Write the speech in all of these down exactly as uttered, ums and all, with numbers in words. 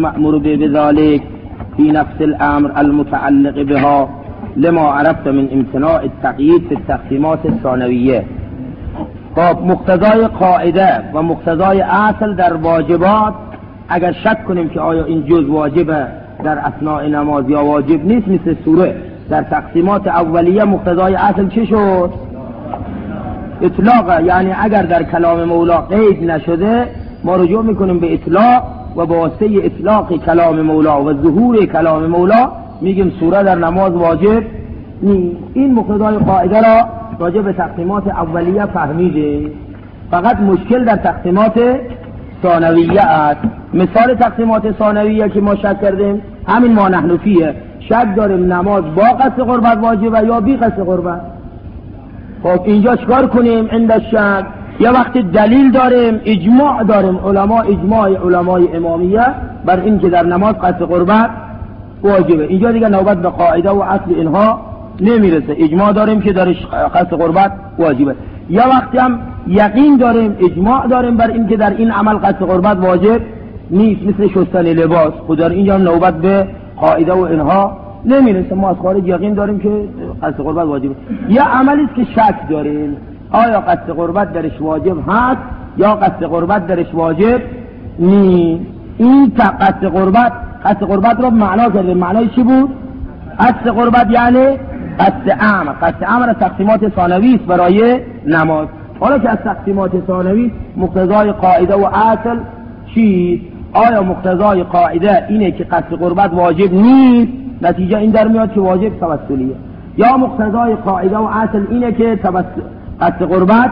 المأمور بذلك في نفس الأمر المتعلق بها لما عرفت من امتناع التقیید في التقسیمات الثانویه. خب مقتضای قاعده و مقتضای اصل در واجبات اگر شک کنیم که آیا این جز واجبه در اثناء نماز یا واجب نیست، مثل سوره در تقسیمات اولیه مقتضای اصل چه شد؟ اطلاق. یعنی اگر در کلام مولا قید نشده ما رجوع میکنیم به اطلاق و با واسطه اطلاق کلام مولا و ظهور کلام مولا میگیم سوره در نماز واجب نیست. این مقتضای قاعده را راجع به تقسیمات اولیه فهمیده. فقط مشکل در تقسیمات ثانویه است. مثال تقسیمات ثانویه که ما شک کردیم همین ما نحن فیه، شک داریم نماز با قصد قربت واجبه یا بی قصد قربت. خب اینجا چکار کنیم؟ عند شک یا وقتی دلیل داریم، اجماع داریم، علما اجماع علمای امامیه بر این که در نماز قصد قربت واجبه، اینجا دیگه نوبت به قاعده و اصل اینها نمیرسه، اجماع داریم که در قصد قربت واجبه. یا وقتی هم یقین داریم، اجماع داریم بر این که در این عمل قصد قربت واجب نیست، مثل شستن لباس، خود در اینجا هم نوبت به قاعده و اینها نمیرسه، ما از خارج یقین داریم که قصد قربت واجبه. یا عملی است که شک داریم آیا قصد قربت درش واجب هست یا قصد قربت درش واجب نیست. این قصد قربت قصد قربت رو معنا کردیم. معنای چی بود؟ قصد قربت یعنی قصد امر. قصد امر تقسیمات ثانوی است برای نماز. حالا که از تقسیمات ثانوی مقتضای قاعده و اصل چیست؟ آیا مقتضای قاعده اینه که قصد قربت واجب نیست، نتیجه این در میاد که واجب توسلیه، یا مقتضای قاعده و اصل اینه که قصد قربت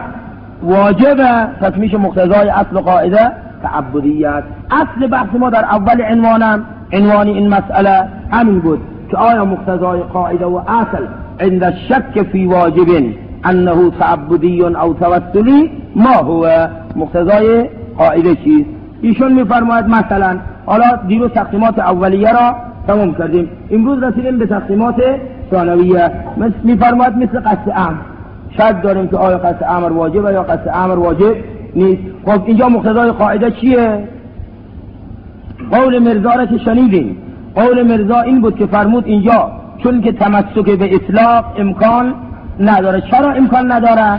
واجبه، پس میشه مقتضای اصل و قاعده تعبدیت. اصل بحث ما در اول عنوانم عنوان این مسئله همین بود که آیا مقتضای قاعده و اصل عند الشک فی واجب انه تعبدی او توسلی ما هو؟ مقتضای قاعده چیست؟ ایشون میفرماید مثلا حالا دیروز تقسیمات اولیه را تمام کردیم، امروز رسیدیم به تقسیمات ثانویه. میفرماید مثل قصد امر، شک داریم که آیا قصد امر واجبه یا قصد امر واجب نیست. خب اینجا مقتضای قاعده چیه؟ قول مرزا را که شنیدیم، قول مرزا این بود که فرمود اینجا چون که تمسک به اطلاق امکان نداره. چرا امکان نداره؟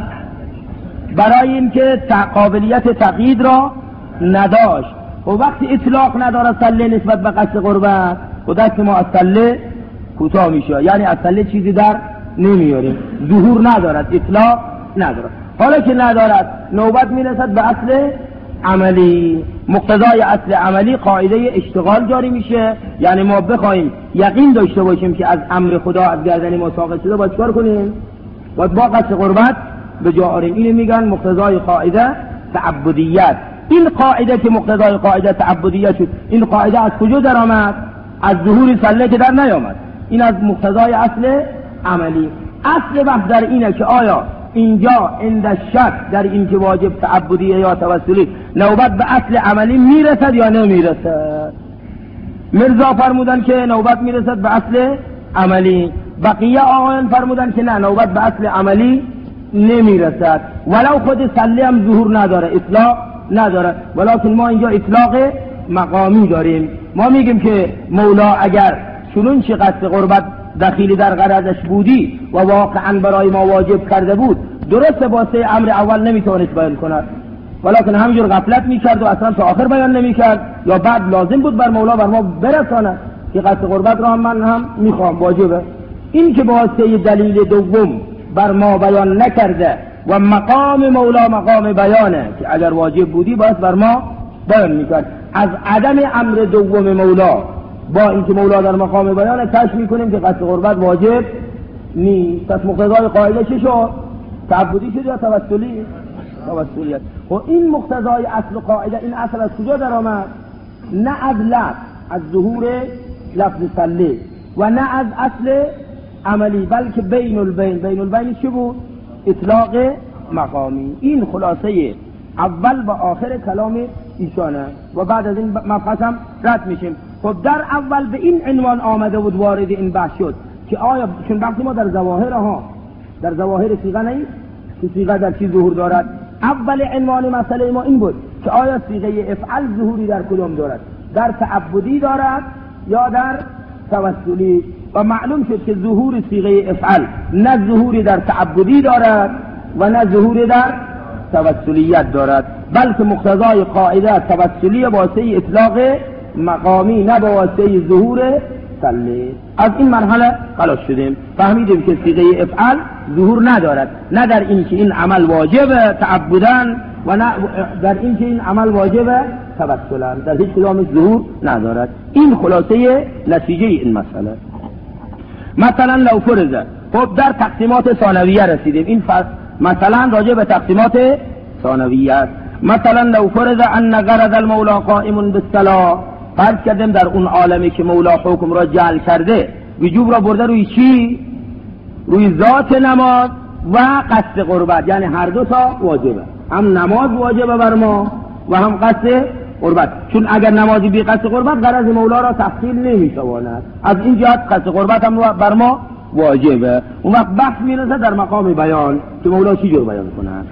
برای اینکه قابلیت تقیید را نداشت. و وقتی اطلاق نداره سله نسبت به قصد قربت و دست ما از سله کوتاه میشه، یعنی از سله چیزی در نمیاریم، ظهور ندارد، اطلاق ندارد. حالا که ندارد نوبت میرسد به اصل عملی. مقتضای اصل عملی قاعده اشتغال جاری میشه، یعنی ما بخوایم یقین داشته باشیم که از امر خدا از گردن ما ساقط شده، باید چکار کنیم؟ باید با قصد قربت به جا آریم. اینو میگن مقتضای قاعده تعبدیت. این قاعده که مقتضای قاعده تعبدیت شد، این قاعده از کجا در آمد؟ از ظهور سله که در نیامد. این از مقتضای اصل عملی. اصل بحث در اینه که آیا اینجا عند شک در این که واجب تعبدیه یا توسلی نوبت به اصل عملی میرسد یا نمیرسد؟ مرزا فرمودن که نوبت میرسد به اصل عملی، بقیه آقایان فرمودن که نه، نوبت به اصل عملی نمیرسد، ولو خود سله هم ظهور نداره، اطلاق نداره. ولکن ما اینجا اطلاق مقامی داریم. ما میگیم که مولا اگر چنون چه قصد قربت دخیلی در غرضش بودی و واقعا برای ما واجب کرده بود، درست واسه امر اول نمیتونست بیان کند، ولکن همینجور غفلت میکرد و اصلا تا آخر بیان نمیکرد، یا بعد لازم بود بر مولا بر ما برساند که قصد قربت را من هم میخوام واجبه. این که واسه دلیل دوم بر ما بیان نکرده و مقام مولا مقام بیانه که اگر واجب بودی باید بر ما بیان میکرد. از عدم امر دوم مولا با اینکه مولا در مقام بیانه کشف میکنیم که قصد قربت واجب نیست. پس مقتضای قاعده چی شد؟ تعبدی شد یا توسلی؟ توسلیت. و این مقتضای اصل قاعده، این اصل از کجا در آمد؟ نه از لفظ، از ظهور لفظ سله، و نه از اصل عملی، بلکه بین البین. بین البین چی بود؟ اطلاق مقامی. این خلاصه اول و آخر کلام ایشانه و بعد از این مبحث هم رد میشیم. خب در اول به این عنوان آمده بود، وارد این بحث شد که آیا، چون بحث ما در ظواهر ها در ظواهر صیغه نیست که صیغه در چی ظهور دارد. اول عنوان مسئله ما این بود که آیا صیغه افعل ظهوری در کدام دارد؟ در تعبدی دارد یا در توسلی. و معلوم شد که ظهور صیغه افعل نه ظهوری در تعبدی دارد و نه ظهوری در توسلیت دارد، بلکه مقتضای قاعده توسلی واسطه اطلاق مقامی نه به واسطه ظهور سلی. از این مرحله خلاص شدیم، فهمیدیم که صیغه افعل ظهور ندارد، نه در این که این عمل واجب تعبدن و نه در این که این عمل واجب توسلا، در هیچ کدام ظهور ندارد. این خلاصه نتیجه این مسئله. مثلا لو فرض، خب در تقسیمات ثانویه رسیدیم، این فصل مثلا راجع به تقسیمات ثانویه است. مثلا لو فرض ان غرض المولا قائم بالصلاه، فرض کردیم در اون عالمی که مولا حکم را جعل کرده وجوب را برده روی چی؟ روی ذات نماز و قصد قربت، یعنی هر دو تا واجبه، هم نماز واجبه بر ما و هم قصد قربت، چون اگر نمازی بی قصد قربت غرض مولا را تحصیل نمی‌تواند، از این جهت قصد قربت هم بر ما واجبه. اون وقت بحث میرسه در مقام بیان که مولا چی جور بیان کنند.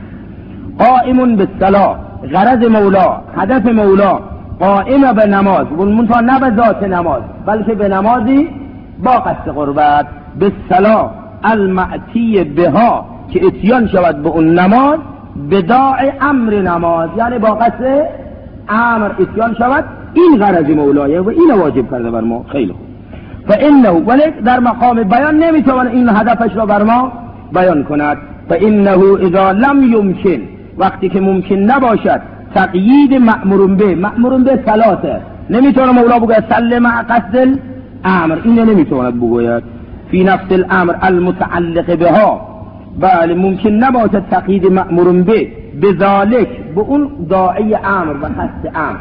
قائم بالصلاه، غرض مولا، هدف مولا قائم به نماز، منتها نه به ذات نماز بلکه به نمازی با قصد قربت، به صلاه المعتی بها که اتیان شود به اون نماز، بداع امر نماز، یعنی با قصد امر اتیان شود، این غرض مولایه و این واجب کرده بر ما. خیلی خوب. فانه، ولی در مقام بیان نمیتواند این هدفش را بر ما بیان کند. فانه اذا لم یمکن، وقتی که ممکن نباشد تقیید مأمور به، مأمور به صلاته، نمیتونه مولا بگوید صل مع قصد الامر، این نمیتواند بگوید فی نفس الامر المتعلق بها، بله ممکن نباشد تقیید مأمور به بذالک، به اون داعی امر و قصد امر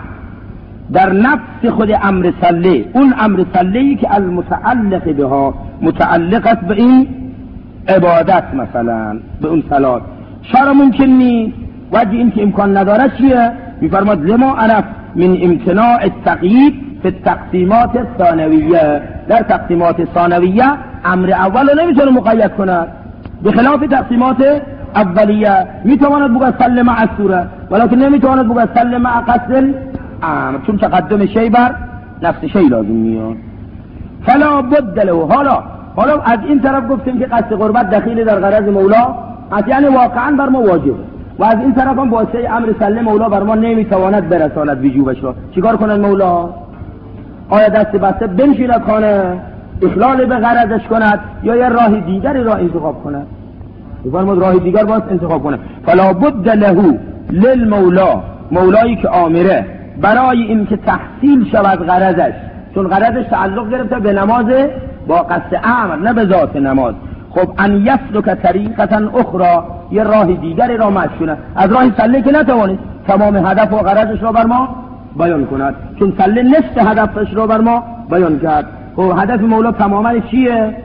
در نفس خود امر صلی، اون امر صلی که المتعلق بها متعلق است به این عبادت، مثلا به اون صلات. چرا ممکن نیست؟ وجه این که امکان نداره چیه؟ میفرماد لما عرف من امتناع التقیید فی التقسیمات الثانویه، در تقسیمات ثانویه امر اول رو نمیتونه مقید کنه، به خلاف تقسیمات اولیه میتواند بگه صل مع السوره، ولکن نمیتواند بگه صل مع قصد الامر، چون تقدم شی بر نفس شی لازم میاد. فلا بد له، حالا حالا از این طرف گفتیم که قصد قربت دخیل در غرض مولا، یعنی واقعا بر ما واجبه، و از این طرف هم واسه امر صلی مولا بر ما نمیتواند برساند وجوبش را. چیکار کنن مولا؟ آیا دست بسته بنشیند خانه اخلال به غرضش کند یا یه راه دیگری را انتخاب کند؟ بفرمود راه دیگر باید انتخاب کنه. فلا بد له للمولا، مولایی که آمره برای این که تحصیل شود غرضش، چون غرضش تعلق گرفته به نماز با قصد امر نه به ذات نماز، خب ان یسلک طریقتا اخرى، یه راه دیگری را مشونه، از راه صلی که نتوانید تمام هدف و غرضش را بر ما بیان کند، چون صلی نصف هدفش را بر ما بیان کرد. خب هدف مولا تماما چیه؟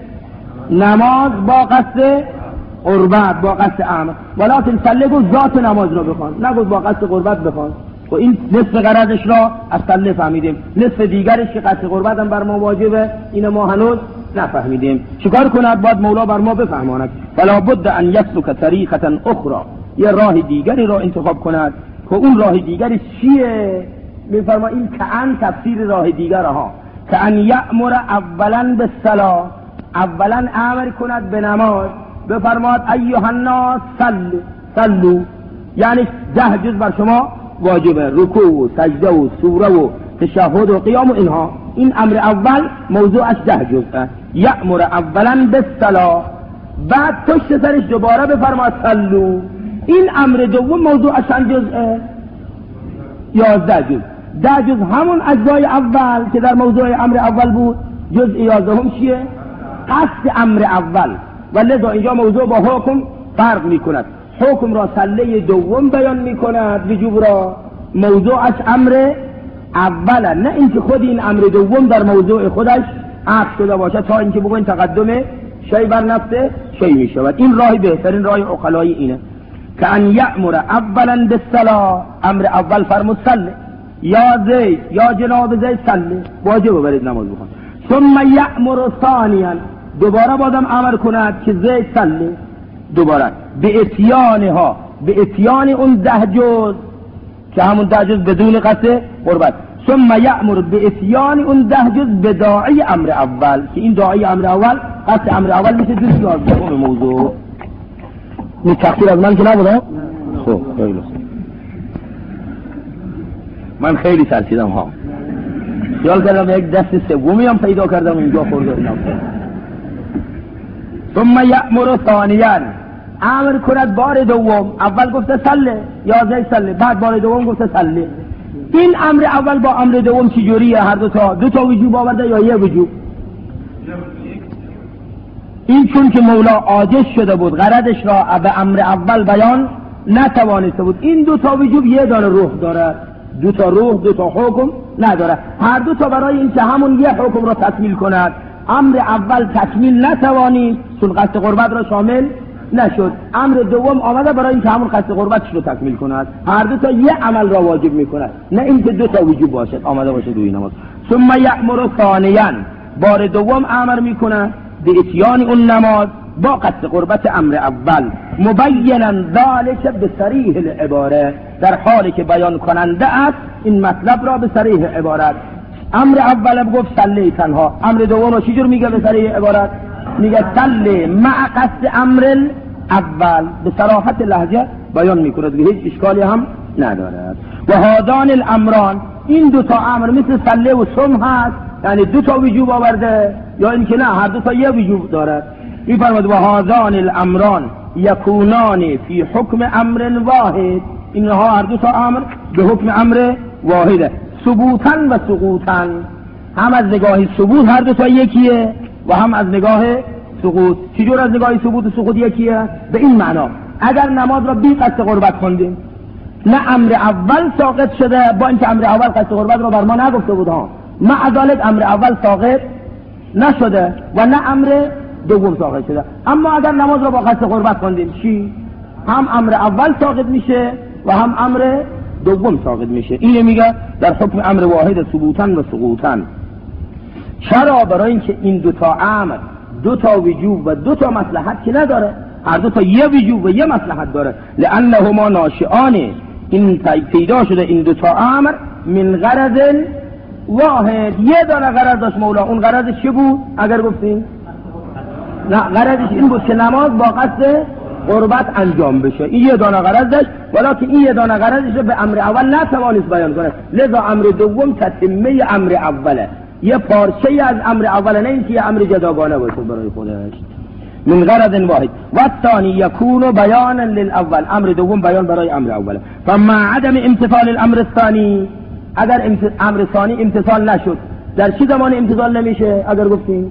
نماز با قصد قربت، با قصد امر، ولکن صلی گفت ذات نماز را بخوان، نگفت با قصد قربت بخوان. و این نصف غرضش را از صلی فهمیدیم، نصف دیگرش که قصد قربت هم بر ما واجبه، این ما هنوز نفهمیدیم. چیکار کند؟ باید مولا بر ما بفهماند. فلا بد ان یسلک طریقتا اخرى، یه راه دیگری را انتخاب کند که اون راه دیگری چیه؟ میفرما این کأن تفسیر راه دیگر ها، کأن یأمر اولا بالصلاة، اولا امر کند به نماز، بفرماد ایها الناس صلوا صلوا، یعنی ده جز بر شما واجبه، رکوع و سجده و سوره و تشهد و قیام و اینها، این امر اول موضوعش ده جزءه. یأمر اولا بالصلاة، بعد پشت سرش دوباره بفرماد صلوا، این امر دوم موضوعش چند جزءه؟ یازده جزء. ده جزء همون اجزای اول که در موضوع امر اول بود، جزء یازدهم چیه؟ قصد امر اول، و لذا اینجا موضوع با حکم فرق میکند. حکم را صلی دوم بیان میکند وجوب را، موضوعش امر اوله، نه اینکه خود این امر دوم در موضوع خودش عکس شده باشه تا اینکه بگوین تقدم شی بر نفس شی میشود. این راه بهترین راه عقلایی اینه که ان یأمر اولا بالصلاة، امر اول فرمود صلی، یا زید یا جناب زید صلی، واجب برید نماز بخوان. ثم یأمر ثانیا، دوباره بازم امر کند که زید صلی، دوباره به اتیانها، به اتیان اون ده جز که همون ده جز بدون قصد قربت. ثم یأمر به اتیان اون ده جز به داعی امر اول، که این داعی امر اول قصد امر اول میشه جز یازدهم موضوع. این تقصیر از من که نبوده؟ خب خیلی من خیلی ترسیدم ها، خیال کردم یک دست سومی هم پیدا کردم اینجا خورده. ثم یأمر ثانیاً، امر کند بار دوم. اول گفته سله یازده سله، بعد بار دوم گفته سله. این امر اول با امر دوم چی جوریه؟ هر دو تا دو تا وجوب آورده یا یه وجوب؟ این چون که مولا عاجز شده بود غرضش را به امر اول بیان نتوانسته بود، این دو تا وجوب یه دانه روح داره، دو تا روح دو تا حکم نداره. هر دو تا برای این که همون یه حکم را تکمیل کند. امر اول تکمیل نتوانید چون قصد قربت را شامل نشد، امر دوم آمده برای این که همون قصد قربتش رو تکمیل کند. هر دو تا یه عمل را واجب میکند، نه اینکه دو تا وجوب باشد آمده باشه دوی نماز. ثم یأمر ثانیاً، بار دوم امر میکنه به اتیان اون نماز با قصد قربت امر اول، مبینا ذلک به صریح العباره، در حالی که بیان کننده است این مطلب را به صریح عبارت. امر اول گفت صلی تنها، امر دوم رو چجور میگه به صریح عبارت؟ میگه صلی مع قصد امر اول، به صراحت لهجه بیان میکنه که هیچ اشکالی هم ندارد. و هذان الامران، این دو تا امر مثل صلی و صم هست، یعنی دو تا وجوب آورده یا اینکه نه هر دو تا یه وجوب دارد. میفرماد و هذان الامران یکونان فی حکم امر واحد، اینها هر دو تا امر به حکم امر واحده، ثبوتا و سقوطا، هم از نگاه ثبوت هر دو تا یکیه و هم از نگاه سقوط. چجور از نگاه ثبوت و سقوط یکیه؟ به این معنا اگر نماز را بی قصد قربت خوندیم، نه امر اول ساقط شده، با اینکه امر اول قصد قربت را بر ما نگفته بود ها، مع ذلک امر اول ساقط نشده و نه امر دوم ساقط شده. اما اگر نماز را با قصد قربت خوندیم چی؟ هم امر اول ساقط میشه و هم امر دوم ساقط میشه. این میگه در حکم امر واحد ثبوتا و سقوطا. چرا؟ برای اینکه این دو تا امر دو تا وجوب و دو تا مصلحت که نداره، هر دو تا یه وجوب و یه مصلحت داره. لانهما ناشئان، این پیدا شده این دو تا امر من غرض واحد، یه دانه غرض داشت مولا. اون غرضش چه بود اگر گفتیم؟ نه، غرضش این بود که نماز با قصد قربت انجام بشه، این یه دانه غرض داشت، ولیکن این یه دانه غرضش رو به امر اول نتوانست بیان کنه، لذا امر دوم تتمه امر اوله، یه پارچه از امر اوله، نه اینکه یه امر جداگانه باشه برای خودش. من غرض واحد و الثانی یکون بیانا للاول، امر دوم بیان برای امر اوله. فما عدم امتثال الامر الثانی، اگر امر ثانی امتثال نشد، در چه زمان امتثال نمیشه؟ اگر گفتیم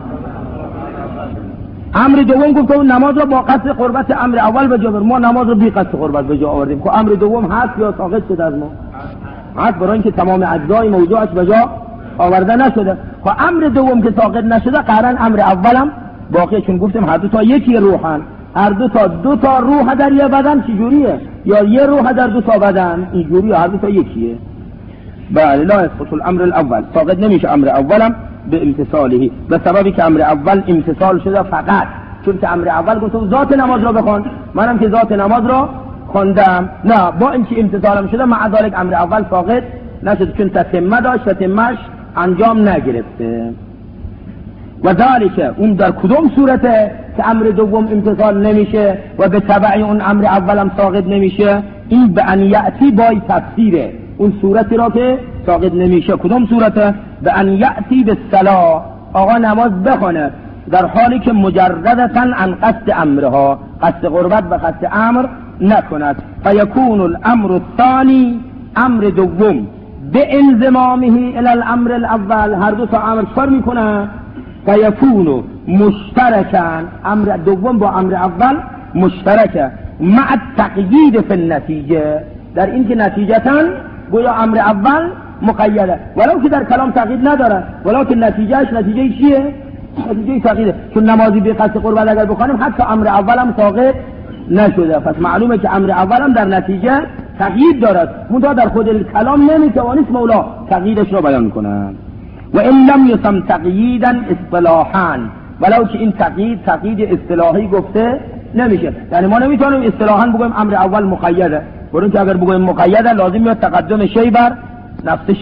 امر دوم گفت نماز را با قصد قربت امر اول به جا بر، ما نماز را بی قصد قربت به جا آوردیم، که امر دوم هست یا ساقط شده از ما؟ هست، برای اینکه تمام اجزای موضوعش به جا آورده نشده. و امر دوم که ساقط نشده قرن امر اولم باقی، چون گفتیم هر دو تا یکی روحن، هر دو تا دو تا روح در یه بدن چجوریه؟ یا یه روح در دو تا بدن اینجوریه، هر دو تا یکیه. بله، لا يسقط الامر الاول، ساقط نمیشه امر اولم به امتصاله، به سببی که امر اول امتصال شده فقط، چون که امر اول گفتم ذات نماز را بخوان، منم که ذات نماز را خوندم، نه با اینکه امتصالم شده مع ذلک امر اول ساقط نشد، چون تتمه داشت، تتمهش انجام نگرفته. و ذالک، اون در کدوم صورته که امر دوم امتصال نمیشه و به تبع اون امر اولم ساقط نمیشه؟ این به ان یأتی بای تفسیره، اون صورتی را که ساقط نمیشه کدوم صورته؟ به ان یأتی به الصلاة، آقا نماز بخونه در حالی که مجردتا عن قصد امرها، قصد قربت و قصد امر نکند. فیکون الامر الثانی، امر دوم به انضمامه الى الامر الاول، هر دو تا امر کار میکنه، فیکون مشترکا، امر دوم با امر اول مشترکه، مع التقیید فی النتیجه، در این که نتیجتا گویا امر اول مقیده، ولو که در کلام تقیید نداره، ولو که نتیجهش نتیجه چیه؟ نتیجه تقییده. چون نمازی به قصد قربت اگر بخوانیم حتی امر اولم ساقط نشده، پس معلومه که امر اولم در نتیجه تقیید دارد، منتها در خود کلام نمیتوانست مولا تقییدش رو بیان کنه. و این لم یسم تقییدا اصطلاحا، ولو که این تقیید تقیید اصطلاحی گفته نمیشه، یعنی ما نمیتونیم اصطلاحا بگویم امر اول مقیده، برای اینکه اگر بگویم مقیده لازم میاد تقدم شی بر نفس شی،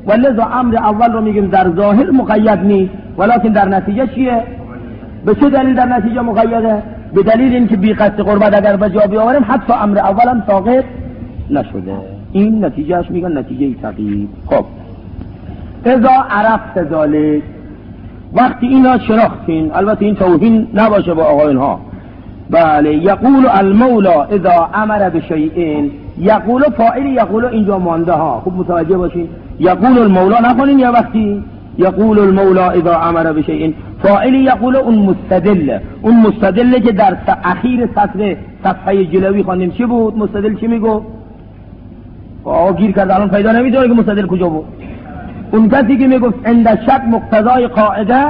و لذا امر اول رو میگیم در ظاهر مقید نیست، ولکن در نتیجه چیه؟ به چه دلیل در نتیجه مقیده؟ به دلیل اینکه بی قصد قربت اگر به جا بیاوریم حتی امر اول هم ساقط نشده. این نتیجهش میگن نتیجه تقیید. خب اذا عرفت ذلك، وقتی اینا شناختین، البته این توهین نباشه با آقایون ها، بله. یقول المولا اذا امر بشیء، یقول فاعل یقول اینجا مانده ها، خوب متوجه باشین. یقول المولا نخونین یا وقتی یقول المولا اذا امر بشیء، فاعل یقول اون مستدل، اون مستدل که در اخیر سطر صفحه جلوی خواندیم چی بود؟ مستدل چی میگو؟ آقا گیر کرد الان پیدا نمیداره که مستدل کجا بود. اون کسی که میگفت عند شک مقتضای قاعده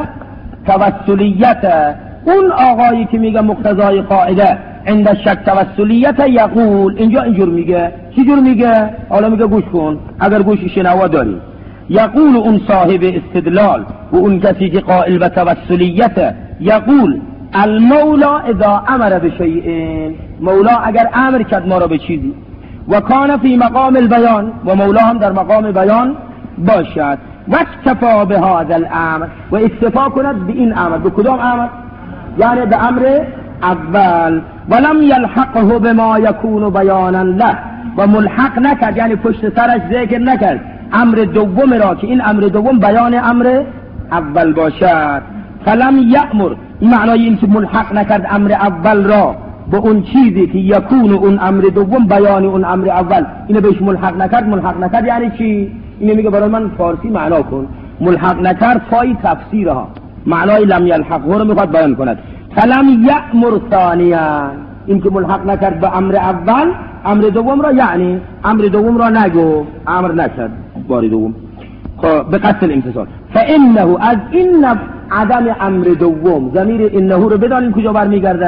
توسلیت، اون آقایی که میگه مقتضای قاعده عند شک توسلیت یقول، اینجا اینجور میگه. چی جور میگه؟ حالا میگه گوش کن اگر گوش شنوا داری. یقول اون صاحب استدلال و اون کسی که قائل به توسلیت، یقول المولا اذا امر بشیء، مولا اگر امر کرد ما را به چیزی، و کان فی مقام البیان، و مولا هم در مقام بیان باشد، و اکتفا به هذا الامر، و اکتفا کند به این امر. به کدام امر؟ یعنی به امر اول. ولم یلحقه بما یکون بیانا له، و ملحق نکرد یعنی پشت سرش ذکر نکرد امر دوم را که این امر دوم بیان امر اول باشد. فلم یأمر، این معنای این که ملحق نکرد امر اول را با اون چیزی که یکون اون امر دوم بیان اون امر اول، اینو بهش ملحق نکرد. ملحق نکرد یعنی چی؟ اینو میگه برای من فارسی معنا کن. ملحق نکرد پای تفسیرها، معنای لم یلحقه رو میخواد بیان کند. فلم یأمر ثانیا، این که ملحق نکرد به امر اول، امر دوم را یعنی امر دوم را نگو، امر نکرد باری دوم به قصد الامتثال. فانه، از این عدم امر دوم، ضمیر انه رو بدانیم کجا برمیگرده؟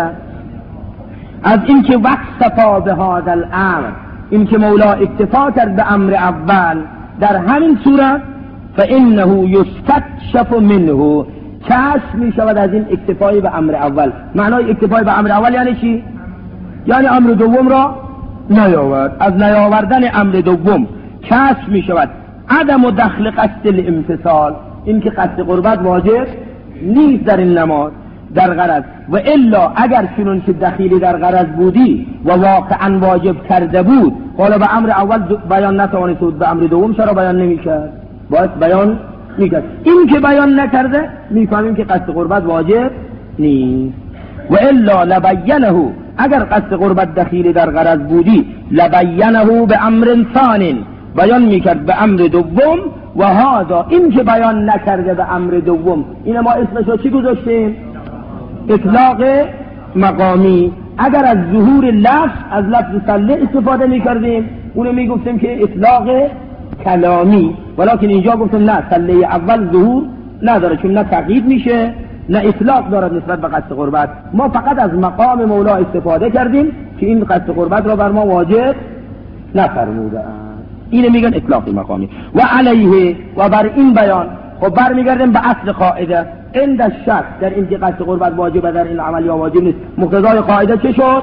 از این که وقت صفا به هذا الامر، این که مولا اکتفا کرد به امر اول، در همین صورت فانه یستکشف منه، کشف می شود از این اکتفای به امر اول. معنای اکتفای به امر اول یعنی چی؟ یعنی امر دوم را نیاورد. از نیاوردن امر دوم کشف می شود عدم و دخل قصد الامتثال، این که قصد قربت واجب نیست در این نماز در غرض. و الا اگر چنون که دخیلی در غرض بودی و واقعا واجب کرده بود، حالا به امر اول بیان نتوانست بود، به امر دوم چرا بیان نمی‌کرد؟ باید بیان می‌کرد. این که بیان نکرده می‌فهمیم که قصد قربت واجب نیست. و الا لبینه، اگر قصد قربت دخیلی در غرض بودی، لبینه به امر ثان، بیان می‌کرد به امر دوم. و هذا، این که بیان نکرده به امر دوم، این ما اسمشو چی گذاشتیم؟ اطلاق مقامی. اگر از ظهور لفظ، از لفظ صله استفاده می‌کردیم، اونو میگفتیم که اطلاق کلامی، ولیکن اینجا گفتیم نه، صله اول ظهور نداره، چون نه تقیید میشه نه اطلاق دارد نسبت به قصد قربت. ما فقط از مقام مولا استفاده کردیم که این قصد قربت را بر ما واجب نفرموده است. اینو میگن اطلاق مقامی. و علیه، و بر این بیان خب برمیگردیم به اصل قاعده عند الشک، در این که قصد قربت واجبه در این عمل یا واجب نیست. مقتضای قاعده چه شد؟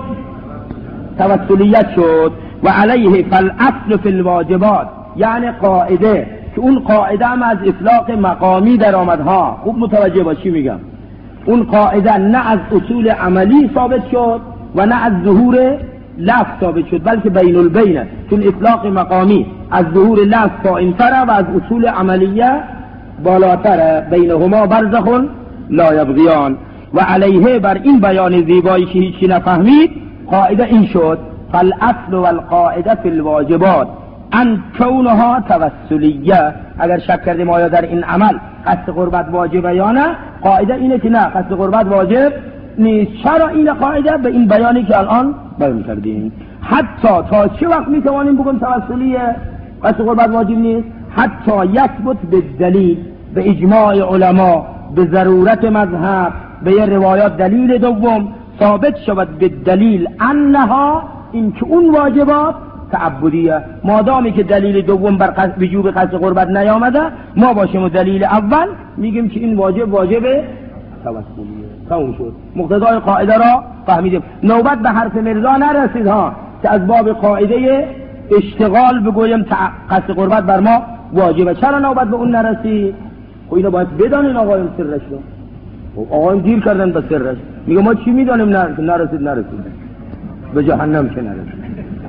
توسلیت شد. و علیه فالاصل فی الواجبات، یعنی قاعده که اون قاعده هم از اطلاق مقامی در آمدها. خوب متوجه باشی میگم، اون قاعده نه از اصول عملی ثابت شد و نه از ظهور لفظ ثابت شد، بلکه بین البینه، چون اطلاق مقامی از ظهور لفظ پایین‌تره و از اصول عملیه بالاتره، بینهما برزخ لا یبغیان. و علیه، بر این بیان زیبایی که هیچی نفهمید، قاعده این شد: فالاصل والقاعده فی الواجبات ان کونها توسلیه. اگر شک کردیم آیا در این عمل قصد قربت واجبه یا نه، قاعده اینه که نه، قصد قربت واجب نیست. چرا این قاعده؟ به این بیانی که الان بیان کردیم. حتی تا چه وقت میتوانیم بگیم توسلیه قصد قربت واجب نیست؟ حتی یثبت به دلیل، به اجماع علما، به ضرورت مذهب، به یه روایات دلیل دوم ثابت شود به دلیل انها، این که اون واجبات تعبدیه. مادامی که دلیل دوم بر قصد وجوب قصد قربت نیامده، ما باشیم و دلیل اول میگیم که این واجب واجب توسلیه. تموم شد. مقتضای قاعده را فهمیدیم. نوبت به حرف مرزا نرسید ها که از باب قاعده اشتغال بگویم قصد قربت بر ما واجبه. چرا نوبت به اون نرسید؟ خب اینو باید بدانین آقایون سرش رو. خب آقایون دیر کردن به سرش. میگه ما چی میدانیم؟ نرسید نرسید به جهنم که نرسید.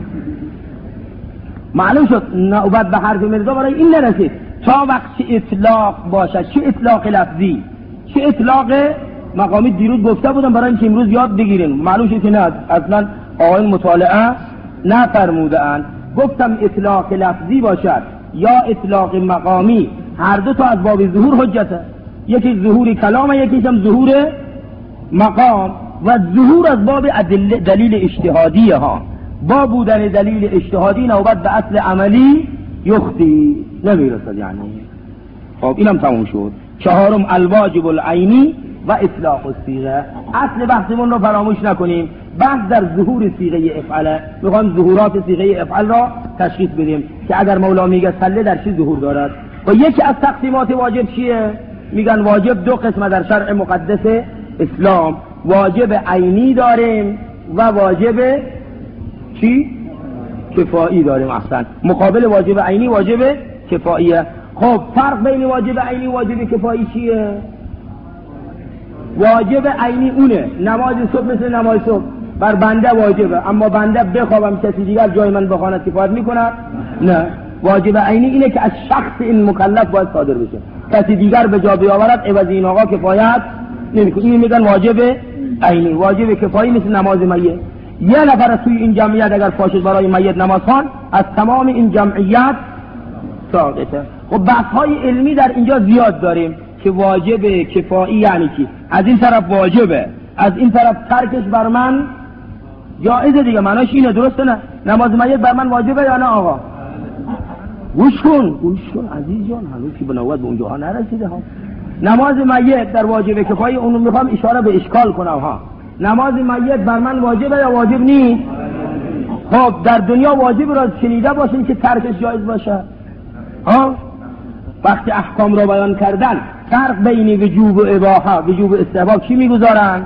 معلوم شد نوبت به حرف مرزا برای این نرسید تا وقت چه اطلاق باشد. چه اطلاق لفظی، چه اطلاق مقامی. دیروز گفته بودم برای اینکه امروز یاد بگیرین. معلوم شد که نه، اصلا آقایون مطالعه نفرموده‌اند. گفتم اطلاق لفظی باشد یا اطلاق مقامی، هر دو تا از باب ظهور حجته. یکی ظهور کلام، یکیش هم ظهور مقام. و ظهور از باب دلیل اجتهادی ها. با بودن دلیل اجتهادی نوبت به اصل عملی یختی نمیرسد. یعنی خب اینم تموم شد. چهارم الواجب العینی و اطلاق الصیغه. اصل بحثمون رو فراموش نکنیم. بحث در ظهور صیغه افعل. میخوام ظهورات صیغه افعل را تشخیص بدیم که اگر مولا میگه صله در چی ظهور دارد. و یکی از تقسیمات واجب چیه؟ میگن واجب دو قسمه در شرع مقدس اسلام. واجب عینی داریم و واجب چی؟ کفایی داریم. اصلا مقابل واجب عینی واجب کفاییه. خب فرق بین واجب عینی و واجب کفایی چیه؟ واجب عینی اونه نماز صبح مثل نماز صبح بر بنده واجبه، اما بنده بخوابم کسی دیگر جای من بخواند کفایت میکند؟ نه. واجب عینی اینه که از شخص این مکلف باید صادر بشه، کسی دیگر به جا بیاورد عوض این آقا کفایت نمیکنه. این میگن واجب عینی. واجب کفایی مثل نماز میت. یه نفر توی این جمعیت اگر پاشد برای میت نماز خوان، از تمام این جمعیت ساقطه. خب بحث های علمی در اینجا زیاد داریم که واجب کفایی یعنی چی. از این طرف واجبه، از این طرف ترکش بر من جایزه دیگه. معناش اینه، درسته نه؟ نماز میت بر من واجبه یا نه آقا؟ گوش کن گوش کن عزیز جان، هنوز که به نوبت به اونجاها نرسیده ها. نماز میت در واجب کفایی اونو میخوام اشاره به اشکال کنم ها. نماز میت بر من واجبه یا واجب نیست؟ خب در دنیا واجب را شنیده باشین که ترکش جایز باشه ها. وقتی احکام را بیان کردن فرق بین وجوب و اباحه، وجوب و استحباب چی میگذارن؟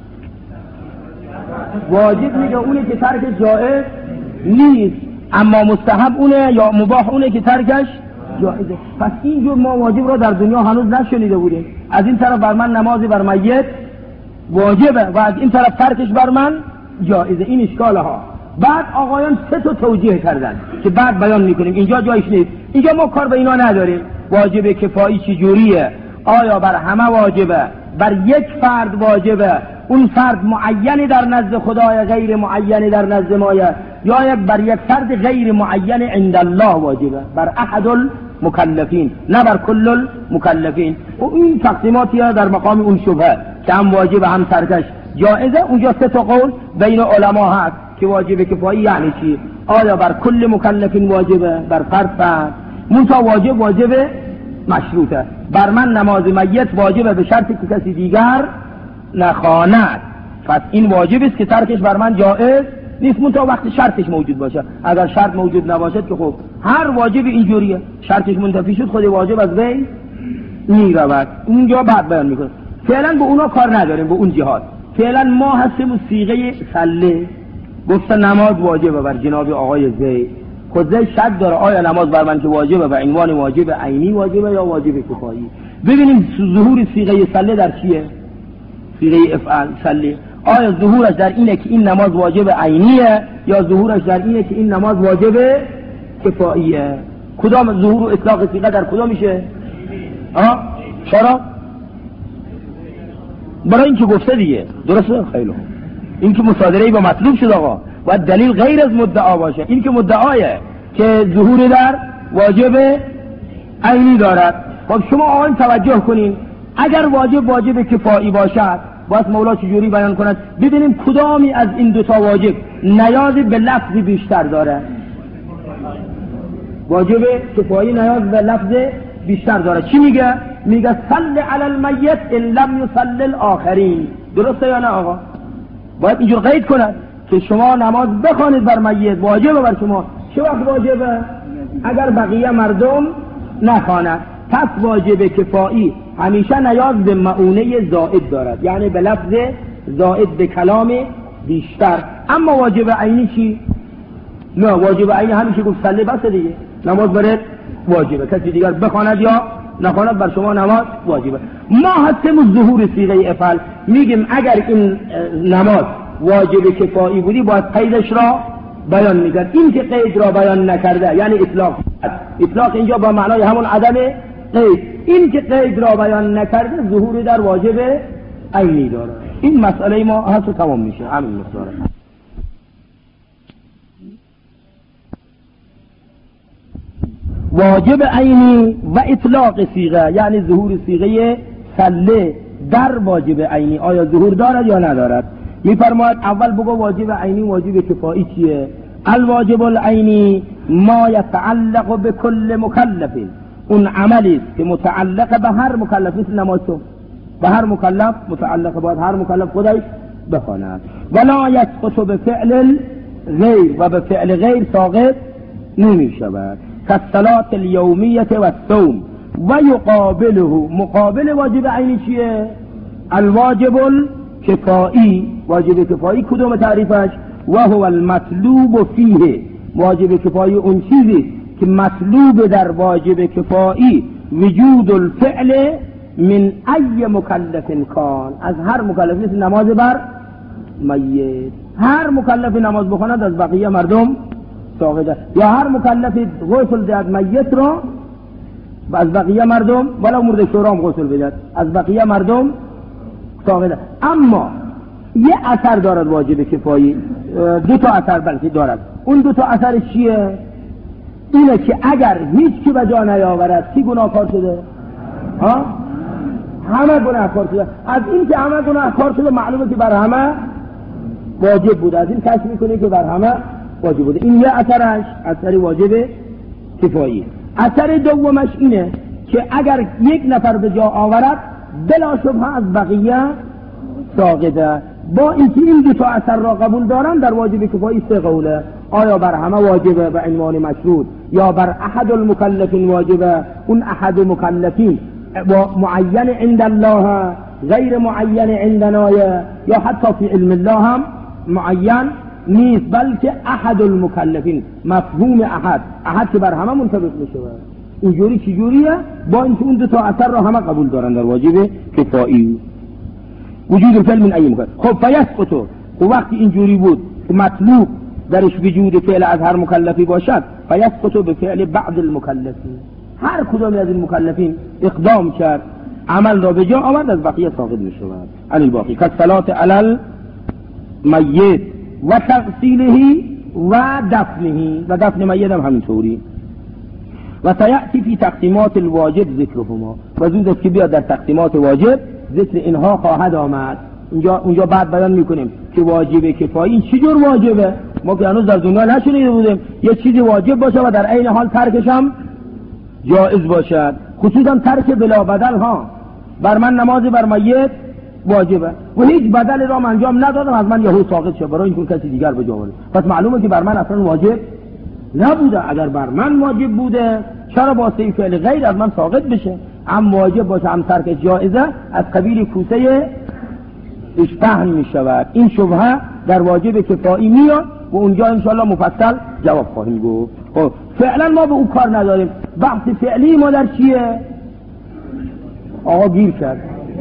واجب میگه اونه که ترکش جایز نیست، اما مستحب اونه یا مباح اونه که ترکش جایزه. پس اینجور ما واجب را در دنیا هنوز نشنیده بودیم. از این طرف بر من نمازی بر میت واجبه و از این طرف ترکش بر من جایزه. این اشکاله ها. بعد آقایان سه تا توجیه کردن که بعد بیان میکنیم، اینجا جایش نیست. اینجا ما کار به اینا نداریم. واجب کفایی چی جوریه؟ آیا بر همه واجبه؟ بر یک فرد واجبه، اون فرد معینی در نزد خدای، غیر معینی در نزد مایه، یا یک بر یک فرد غیر معین عند الله واجبه، بر احد المکلفین نه بر کل المکلفین. و این تقسیماتی در مقام اون شبهه که هم واجب هم ترکش جائزه. اونجا سه تا قول بین علما هست که واجب کفایی یعنی چی. آیا بر کل مکلفین واجبه، بر فرد فرد. منتها واجب واجب مشروطه. بر من نماز میت واجبه به شرطی که کسی دیگر نخواند. پس این واجب است که ترکش بر من جائز نیست، منتها وقتی شرطش موجود باشه. اگر شرط موجود نباشد که خب هر واجب اینجوریه، شرطش منتفی شد خود واجب از وی میرود. اونجا بعد بیان میکنه. فعلا به اونا کار نداریم، به اون جهاد. فعلا ما هستیم صیغه صله. گفت نماز واجبه بر جناب آقای زید. خود زید شک داره آیا نماز بر من که واجبه و عنوان واجب عینی واجبه یا واجب کفایی. ببینیم ظهور صیغه صله در چیه؟ صیغه افعال صله آیا ظهورش در اینه که این نماز واجب عینیه یا ظهورش در اینه که این نماز واجب کفاییه؟ کدام ظهور و اطلاق صیغه در کدام میشه؟ ها؟ چرا؟ برای اینکه گفته دیگه. درسته؟ خیلی خوب. این که مصادره با مطلوب شد آقا، و دلیل غیر از مدعا باشه. این که مدعایه که ظهور در واجب عینی دارد. خب شما آقایان توجه کنین، اگر واجب واجب کفایی باشد باید مولا چجوری بیان کند؟ ببینیم کدامی از این دوتا واجب نیاز به لفظ بیشتر داره. واجب کفایی نیاز به لفظ بیشتر داره. چی میگه؟ میگه صل علی المیت ان لم یصلی الاخرین. درسته یا نه آقا؟ باید اینجور قید کند که شما نماز بخوانید بر میت، واجبه بر شما. چه وقت واجبه؟ اگر بقیه مردم نخوانند. پس واجب کفایی همیشه نیاز به معونه زائد دارد، یعنی به لفظ زائد به کلام بیشتر. اما واجب عینی چی؟ نه، واجب عینی همیشه گفت صلی بس دیگه، نماز برد واجبه، کسی دیگر بخواند یا نخواند بر شما نماز واجبه. ما هستیم ظهور صیغه افعل میگیم اگر این نماز واجب کفایی بودی باید قیدش را بیان میکرد. این که قید را بیان نکرده یعنی اطلاق. اطلاق اینجا با معنای همون عدم قید. این که قید را بیان نکرده ظهور در واجب عینی داره. این مسئله ما هست و تمام میشه. همین مقداره. واجب عینی و اطلاق صیغه یعنی ظهور صیغه سله در واجب عینی آیا ظهور دارد یا ندارد؟ میفرماید اول بگو واجب عینی واجب کفایی چیه؟ الواجب العینی ما یتعلق به کل مکلف، اون عملی است که متعلق به هر مکلف، مثل نماز صبح به هر مکلف متعلق، باید هر مکلف خودش بخواند. ولا یسقط به فعل غیر و به فعل غیر ساقط نمی شود. كالصلاة اليومية والصوم ويقابله، مقابل واجب عینی چیه؟ الواجب الكفائي. واجب کفایی کدوم تعریفش؟ وهو المطلوب فيه، واجب کفایی اون چیزی که مطلوب در واجب کفایی وجود الفعل من ای مکلف کان، از هر مکلف، مثل نماز بر میت، هر مکلف نماز بخواند از بقیه مردم ساقطه، یا هر مکلف غسل دهد میت را از بقیه مردم، ولی مرد شورام غسل بدهد از بقیه مردم ساقطه. اما یه اثر دارد واجب کفایی، دو تا اثر بلکه دارد. اون دو تا اثر چیه؟ اینه که اگر هیچ کی به جا نیاورد کی گناهکار شده؟ ها؟ همه گناهکار شده. از این که همه گناهکار شده معلومه که بر همه واجب بوده. از این کشف میکنه که بر همه واجب بوده. این یه اثرش اثر واجب کفایی. اثر دومش اینه که اگر یک نفر به جا آورد بلا شبهه از بقیه ساقطه. با اینکه این دو تا اثر را قبول دارن در واجب کفایی سه قوله، آیا بر همه واجبه به عنوان مشروط یا بر احد المکلفین واجبه، اون احد مکلفین معین عند الله غیر معین عندنا یا حتی فی علم الله هم معین نیست، بلکه احد المکلفین، مفهوم احد، احد که بر همه منطبق میشه. اینجوری چجوریه؟ با اینکه اون دو تا اثر را همه قبول دارن در واجب کفایی. وجود الفعل من ای مکلف. خب فیسقط، خب وقتی اینجوری بود که مطلوب درش وجود فعل از هر مکلفی باشد، فیسقط به فعل بعض المکلفین، هر کدام از این مکلفین اقدام کرد عمل را به جا آورد از بقیه ساقط میشه عن الباقی. كالصلاة علی المیت و تغسیله و دفنه، و دفن میت هم همینطوری. و سیأتی فی تقسیمات الواجب ذکرهما، و زود است که بیاد در تقسیمات واجب ذکر اینها خواهد آمد. اینجا اونجا بعد بیان میکنیم که واجب کفایی این چی جور واجبه. ما که هنوز در دنیا نشنیده بودیم یه چیزی واجب باشه و در عین حال ترکش هم جائز باشد، خصوصا ترک بلا بدل ها. بر من نماز بر میت واجبه و هیچ بدل را من انجام ندادم، از من یهو ساقط شه برای اینکه کسی دیگر به جا آورد، پس معلومه که بر من اصلا واجب نبوده. اگر بر من واجب بوده چرا با سه فعل غیر از من ساقط بشه؟ هم واجب باشه هم ترک جائزه، از قبیل کوسه اشتهن می شود. این شبهه در واجب کفایی میاد و اونجا انشاءالله مفصل جواب خواهیم گفت. خب فعلا ما به اون کار نداریم. بحث فعلی ما در چیه؟ آقا گیر کرد،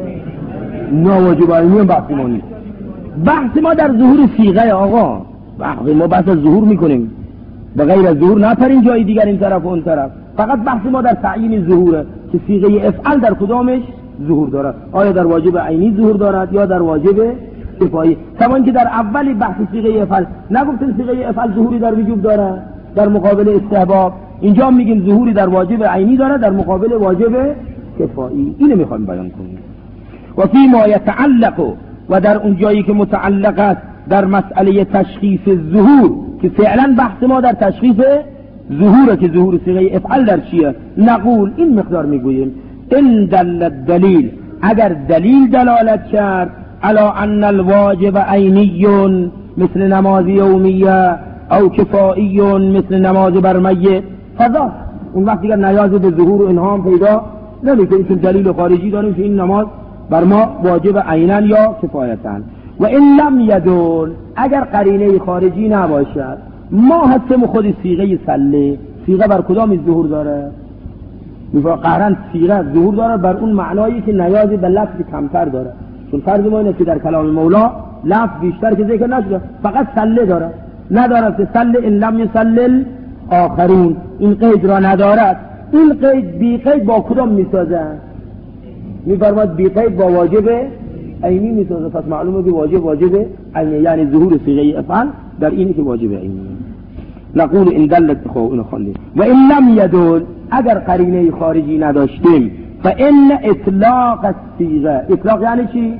نه واجب عینی بحث ما نیست. بحث ما در ظهور صیغه. آقا ما بحث از ظهور میکنیم، به غیر از ظهور نپریم جای دیگر این طرف و اون طرف. فقط بحث ما در تعیین ظهوره که صیغه افعل در کدامش ظهور دارد، آیا در واجب عینی ظهور دارد یا در واجب کفایی. کمان که در اولی بحث صیغه افعل نگفتیم صیغه افعل ظهوری در وجوب دارد در مقابل استحباب، اینجا میگیم ظهوری در واجب عینی دارد در مقابل واجب کفایی. اینو میخوایم بیان کنیم. و فی ما یتعلق، و در اون جایی که متعلق است در مسئله تشخیص ظهور، که فعلا بحث ما در تشخیص ظهوره که ظهور صیغه افعل در چیه، نقول این مقدار میگوییم ان دل الدلیل، اگر دلیل دلالت کرد علی ان الواجب عینی مثل نماز یومیه او کفایی مثل نماز بر میت فضا، اون وقت دیگر نیاز به ظهور و اینها هم پیدا نمیکنیم، چون دلیل خارجی داریم که این نماز بر ما واجب عینن یا کفایتن. و این لم یدل، اگر قرینه خارجی نباشد، ما هستیم خود صیغه سله، صیغه بر کدام ظهور داره؟ میگه قهرن صیغه ظهور داره بر اون معنایی که نیازی به لفظ کمتر داره. چون فرض ما اینه که در کلام مولا لفظ بیشتر که ذکر نشده، فقط سله داره، نداره که سله ان لم یسلل آخرون، این قید را ندارد. این قید بی قید با کدام میسازه؟ میفرماد بی قید با واجب عینی میسازه. پس معلومه که واجب واجب عینی، یعنی ظهور صیغه افعل در اینی که واجب عینی. نقول ان دلت خو اینو خواندیم. و ان لم یدل، اگر قرینه خارجی نداشتیم، فان اطلاق الصیغه، اطلاق یعنی چی؟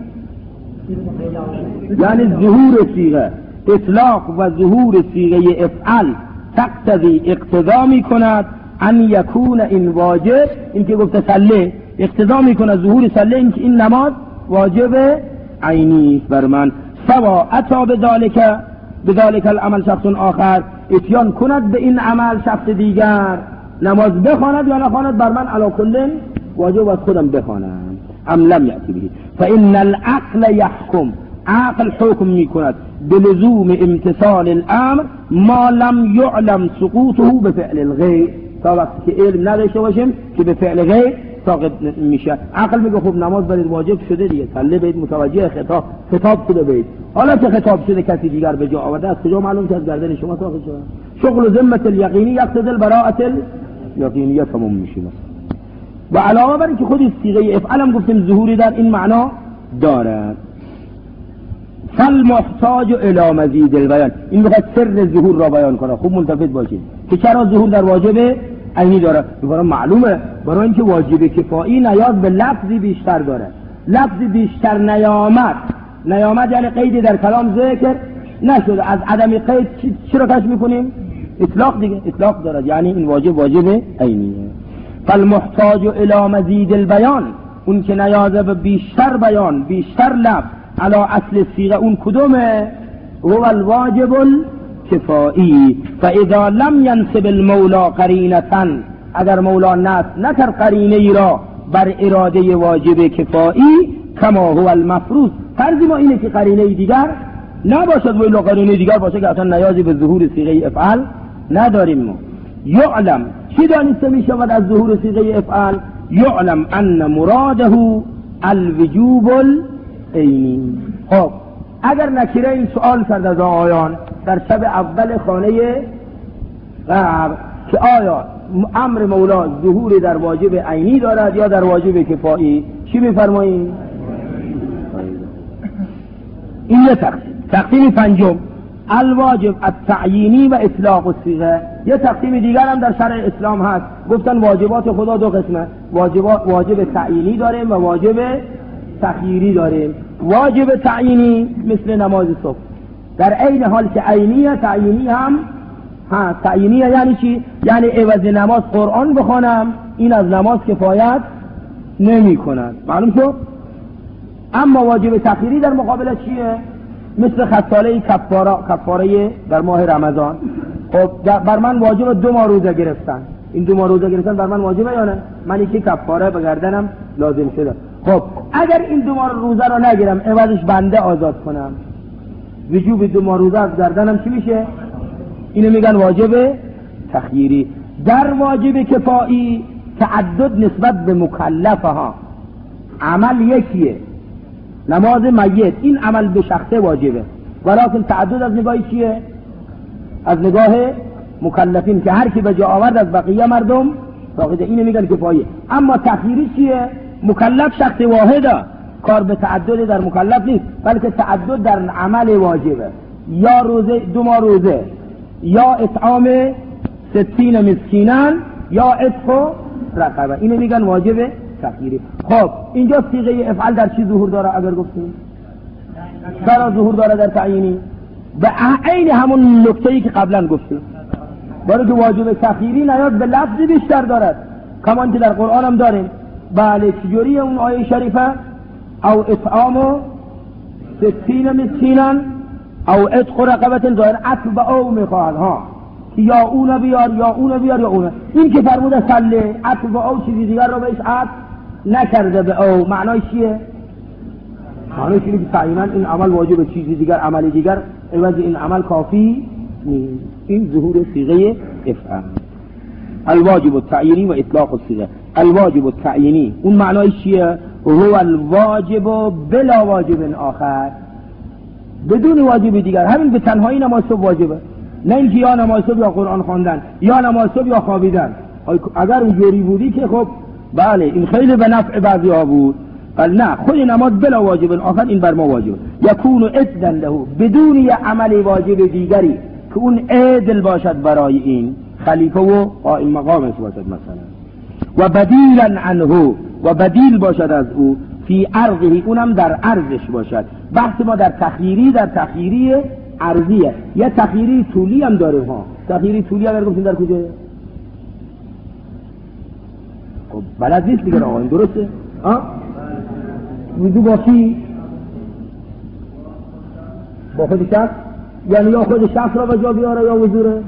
یعنی ظهور صیغه. اطلاق و ظهور صیغه افعل تقتضی اقتضا میکند ان یکون این واجب، این که گفته سله اقتضا میکنه ظهور سله، این که این نماز واجب عینی بر من. سوا اتا بذالک بذالک العمل شخص آخر، اتیان کند به این عمل شخص دیگر، نماز بخواند یا نخواند بر من علی کل واجب از خودم بخوانم. ام لم یأتی به فإن العقل یحکم، عقل حکم میکند بلزوم امتثال الامر ما لم یعلم سقوطه بفعل الغیر، تا وقتی که علم نداشته باشیم که به فعل غیر ساقط میشه. عقل میگه خب نماز برید واجب شده دیگه، سله بید متوجه خطاب خطاب شده بید، حالا که خطاب شده کسی دیگر به جا آورده، از کجا معلوم که از گردن شما ساقط شده؟ شغل ذمت الیقینی یقتضی البراءة الیقینیه تمام میشه. و علاوه بر اینکه خود صیغه افعل هم گفتیم ظهوری در این معنا داره. فالمحتاج الی مزید البیان، این میخواد سر ظهور را بیان کنه. خوب ملتفت باشید که چرا ظهور در واجب عینی داره. برای معلومه برای اینکه واجب کفایی نیاز به لفظی بیشتر داره. لفظی بیشتر نیامد، نیامد یعنی قیدی در کلام ذکر نشده. از عدم قید چرا کش میکنیم؟ اطلاق دیگه، اطلاق داره، یعنی این واجب واجب عینیه. فالمحتاج الی مزید البیان، اون که نیاز به بیشتر بیان، بیشتر لفظ علی اصل صیغه، اون کدومه؟ هو الواجب الکفایی. فاذا لم ينسب المولا قرینه، اگر مولا نصب نکرد قرینه ای را بر اراده واجب کفایی، کما هو المفروض، فرض ما اینه که قرینه دیگر نباشد و الا قرینه دیگر باشه که اصلا نیازی به ظهور صیغه افعال نداریم. ما یعلم، چی دانسته می شود از ظهور صیغه افعال؟ یعلم ان مراده الوجوب العینی. خب اگر نکره این سوال کرد از آیان در شب اول خانه غرب که آیا امر مولا ظهور در واجب عینی دارد یا در واجب کفایی، چی میفرماییم؟ این یه تقسیم. تقسیم پنجم الواجب التعیینی و اطلاق الصیغه. یه تقسیم دیگر هم در شرع اسلام هست، گفتن واجبات خدا دو قسمه، واجبات واجب تعیینی داریم و واجب تخییری داریم. واجب تعیینی مثل نماز صبح، در عین حال که عینیه تعیینی هم ها. تعیینیه یعنی چی؟ یعنی عوض نماز قرآن بخوانم، این از نماز کفایت نمی کند، معلوم شد؟ اما واجب تخییری در مقابل چیه؟ مثل خصاله کفاره، کفاره در ماه رمضان. خب بر من واجب دو ماه روزه گرفتن، این دو ماه روزه گرفتن بر من واجبه یا نه؟ من یکی کفاره به گردنم لازم شده. خب اگر این دو ماه روزه رو نگیرم، عوضش بنده آزاد کنم، وجوب دو ماه روزه از گردنم چی میشه؟ اینو میگن واجب تخییری. در واجب کفایی تعدد نسبت به مکلفه ها، عمل یکیه، نماز میت، این عمل به شخصه واجبه، ولیکن تعدد از نگاهی چیه؟ از نگاه مکلفین که هر کی به جا آورد از بقیه مردم ساقطه، اینو میگن کفایه. اما تخییری چیه؟ مکلف شخص واحده، کار به تعدد در مکلف نیست، بلکه تعدد در عمل واجبه، یا روزه دو ماه روزه، یا اطعام ستین مسکینان، یا عتق رقبه، اینو میگن واجب تخییری. خب اینجا صیغه افعال در چی ظهور داره؟ اگر گفتیم چرا ظهور داره در تعیینی؟ به عین همون نکته‌ای که قبلا گفتیم، برای که واجب تخییری نیاز به لفظی بیشتر دارد، کمان که در قرآن هم داریم. بله چجوری اون آیه شریفه؟ او اطعام ستین مسکینان او عتق رقبه، ظاهر عطف به او میخواد ها، که یا اون بیار یا اون بیار یا اون. این که فرموده سله عطف به او چیزی دیگر رو بهش عطف نکرده به او، معنای چیه؟ معنای چیه که تعیینا این عمل واجب، چیزی دیگر عملی دیگر عوض این عمل کافی نیست. این ظهور صیغه افعال الواجب التعیینی و اطلاق الصیغه. الواجب التعیینی، اون معنای چیه؟ هو الواجب بلا واجب آخر، بدون واجب دیگر. همین به تنهایی نماز صبح واجبه، نه اینکه یا نماز صبح یا قرآن خواندن یا نماز صبح یا خوابیدن. اگر اونجوری بودی که خب بله این خیلی به نفع بعضی ها بود، ولی نه، خود نماز بلا واجب آخر این بر ما واجبه. یکون عدلا له، بدون یه عمل واجب دیگری که اون عدل باشد برای این خلیفه و قائم مقامش باشد مثلا، و بدیلا عنه، و بدیل باشد از او فی عرضه، اونم در عرضش باشد. بحث ما در تخییری، در تخییری عرضیه. یه تخییری طولی هم داره ها. تخییری طولی اگر گفتیم در کجا؟ خب بلد نیست دیگه آقا، این درسته؟ ها؟ وضو با کی؟ با خود شخص؟ یعنی یا خود شخص را به جا بیاره یا وضوره؟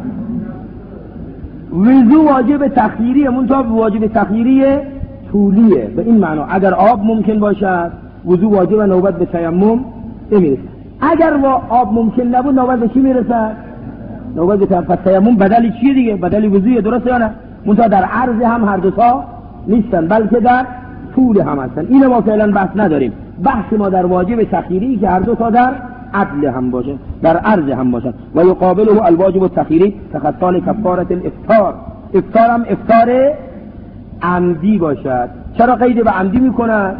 وضو واجب تخییریه، منتها واجب تخییری طولیه. به این معنا اگر آب ممکن باشد وضو واجب و نوبت به تیمم نمیرسه. اگر آب ممکن نبود نوبت به چی میرسد؟ نوبت به تیمم. پس تیمم بدلی چیه دیگه؟ بدلی وضویه، درسته یا نه؟ منتها در عرض هم هر دو تا نیستن، بلکه در طول هم هستن. اینو ما فعلا بحث نداریم. بحث ما در واجب تخییری که هر دو تا در عدل هم باشه، در عرض هم باشه. و یقابله الواجب التخییری كخصال کفاره الافطار، افطار هم افطار عمدی باشد. چرا قید به عمدی میکنن؟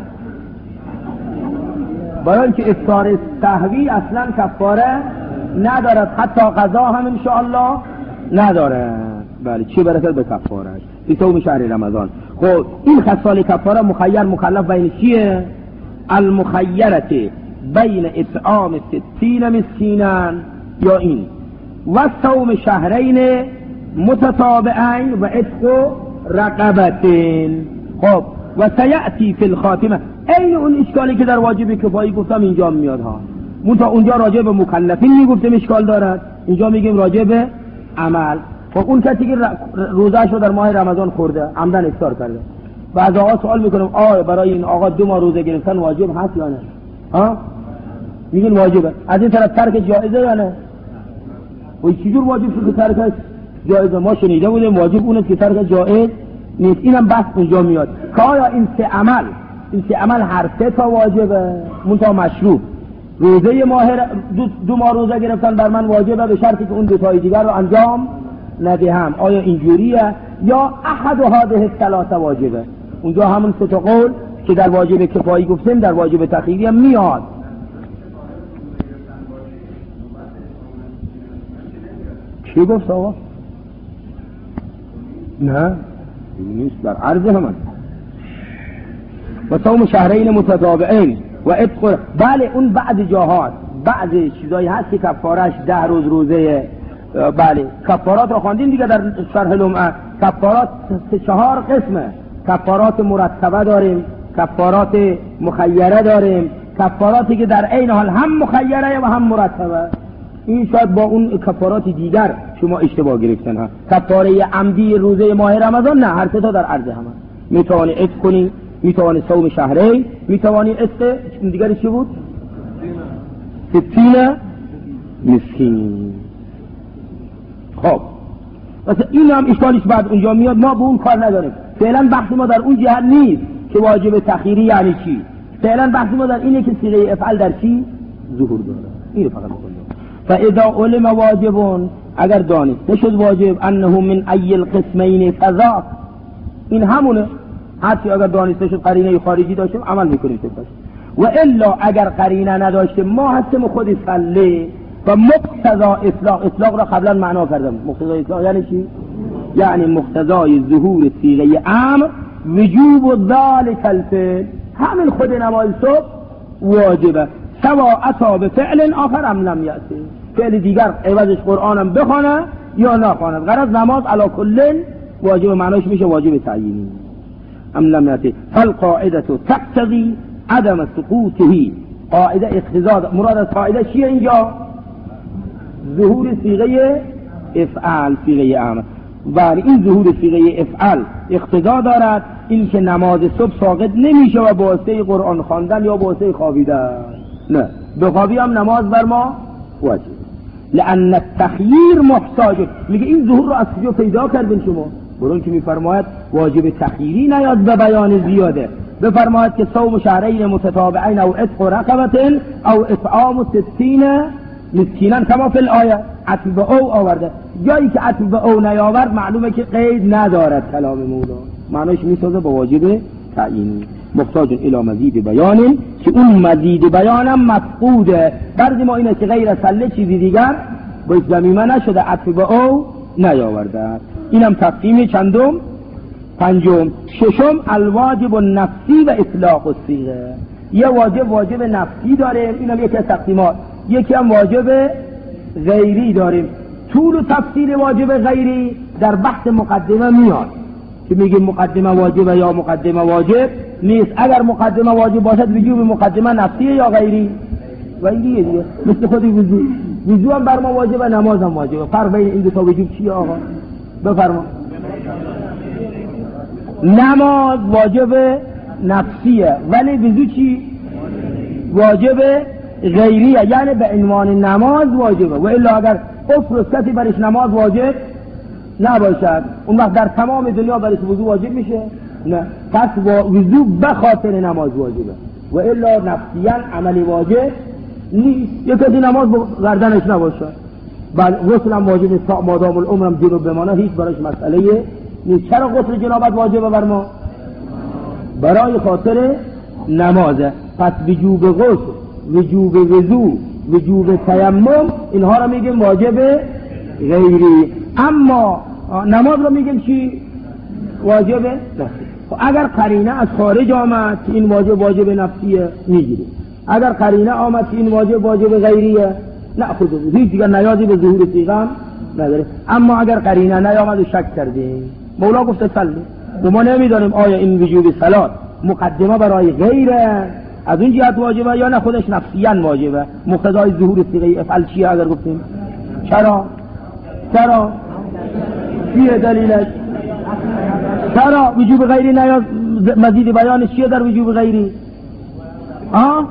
برای اینکه افطار سهوی اصلا کفاره ندارد، حتی قضا هم انشاءالله نداره. بله، چی برسد به کفارش فی صوم شهر رمضان. خب این خصال کفاره مخیر مکلف بین چیه؟ المخیرت بین اطعام ستین مسکینان یا این و صوم شهرین متتابعین و عتق رقبتین. خب و سیأتی فی الخاتمه، این اون اشکالی که در واجب کفایی گفتم اینجا میاد ها. منتها اونجا راجع به مکلفین میگفتیم اشکال دارد، اینجا میگیم راجع به عمل. خب اون کسی که روزه‌اش رو در ماه رمضان خورده، عمدن افطار کرده، و از آقا سوال میکنم آیا برای این آقا دو ماه روزه گرفتن واجب هست یا نه؟ ها؟ میگین واجبه. از این طرف ترک جایزه یا نه؟ و چجور واجب شد که ترکش جایزه؟ ما شنیده بودیم واجب اونه که ترک جایز نیست. اینم بحث اونجا میاد که آیا این سه عمل، این سه عمل هر سه تا واجبه منتها مشروع. روزه ماه دو, دو ماه روزه گرفتن بر من واجبه به شرطی که اون دو تای دیگر رو انجام ندهم. آیا اینجوریه یا احد هذه الثلاثه واجبه؟ اونجا همون سه تا قول که در واجب کفایی گفتیم در واجب تخییری هم میاد. چی گفت آقا؟ نه نیست، در عرض همون. و صوم شهرین متتابعین و عتق، بله اون بعد جاهات بعض چیزایی هست که کفارش ده روز روزه. بله کفارات رو خواندیم دیگه در شرح لمعه. کفارات سه چهار قسمه. کفارات مرتبه داریم، کفارات مخیره داریم، کفاراتی که در عین حال هم مخیره و هم مرتبه. این شاید با اون کفارات دیگر شما اشتباه گرفتن ها. کفاره عمدی روزه ماه رمضان نه، هر سه تا در عرض همه. میتوانی عتق کنی، میتوانی صوم شهرین، میتوانی عتق دیگری چی بود؟ ستین مسکین. خب مثلا این هم اشکالش بعد اونجا میاد، ما به اون کار نداریم. فعلا بحث ما در اون جهت نیست که واجب تخییری یعنی چی. فعلا بحث ما در اینه که صیغه افعال در چی ظهور داره. اینو فقط می‌خونیم. فاذا علم واجب، اگر دانسته شد واجب انه من ای القسمین فذاک، این همونه. حتی اگر دانسته شد قرینه خارجی داشتیم عمل میکنیم تکش. و الا اگر قرینه نداشتیم ما هستیم خود صلی و مقتضا اطلاق. اطلاق را قبلا معنا کردم. مقتضا اطلاق یعنی چی؟ یعنی مقتضای ظهور صیغه امر وجوب ذلک الفعل، همین خود نماز صبح واجبه. سوا اتا به فعل آخر ام لم یأتی، فعل دیگر عوضش قرآنم بخونه یا نخونه. غرض نماز علی کل واجب، معناش میشه واجب تعیینی. ام لم یأتی فالقاعده تقتضی عدم سقوطه. قاعده اقتضا، مراد از قاعده چیه اینجا؟ ظهور صیغه افعال، صیغه امر. بله این ظهور صیغه افعال اقتضا دارد این که نماز صبح ساقط نمیشه و با واسطه قرآن خواندن یا با واسطه خوابیدن. نه، بخوابی هم نماز بر ما واجب. لأن التخییر محتاج. میگه این ظهور رو از کجا پیدا کردین شما؟ برون که میفرماید واجب تخییری نیاد به بیان زیاده، بفرماید که صوم شهرین متتابعین او عتق رقبة او اطعام ستین مسکینا کما فی الآیه. عطف به او آورده، جایی که عطف به او نیاورد معلومه که قید ندارد کلام مولا، معنیش میسازه با واجب تعیینی. محتاج الی مزید بیان، که اون مزید بیانم مفقوده. بعضی ما اینه که غیر از سله چیزی دیگر با زمیمه نشده، عطف به او نیاورده. اینم تقسیم چندم؟ پنجم. ششم الواجب النفسی و اطلاق الصیغه. یه واجب واجب نفسی داریم، اینم یکی از تقسیمات. یکی هم واجب غیری داریم. طول و تفصیل واجب غیری در بحث مقدمه میاد که میگیم مقدمه واجب یا مقدمه واجب نیست. اگر مقدمه واجب باشد وجوب مقدمه نفسیه یا غیری؟ غیریه دیگه. مثل خود وضو، وضو هم بر ما واجبه، نماز هم واجبه. فرق بین این دو تا وجوب چیه آقا؟ بفرما. نماز واجب نفسیه ولی وضو چی؟ واجب غیریه، یعنی به عنوان نماز واجبه. و الا اگر افرض کسی برش نماز واجب نباشد، اون وقت در تمام دنیا برش وضو واجب میشه؟ نه. پس وضو به خاطر نماز واجبه و الا نفسیاً عملی واجب نیست. یک کسی نماز گردنش نباشد بعد غسل هم واجب نیست، مادام العمرم جنوب بمانه هیچ برایش مسئله نیست. چرا غسل جنابت واجبه بر ما؟ برای خاطر نمازه. پس وجوب غسل، وجوب وضو، وجوب تیمم، اینها رو میگیم واجب غیری. اما نماز رو میگیم چی؟ واجب نفسی. اگر قرینه از خارج آمد که این واجب واجب نفسیه میگیریم، اگر قرینه آمد که این واجب واجب غیریه نه خود هیچ دیگر نیازی به ظهور صیغه نداره. اما اگر قرینه نیامد و شک کردیم، مولا گفته صلی و ما نمیدانیم آیا این وجوب صلات مقدمه برای غیره از اون جهت واجبه یا نه خودش نفسیاً واجبه. مقتضای ظهور صیغه افعل چیه اگر گفتیم؟ چرا؟ چرا؟ چیه دلیلش؟ چرا وجوب غیری نیاز؟ مزید بیانش چیه در وجوب غیری؟ آه؟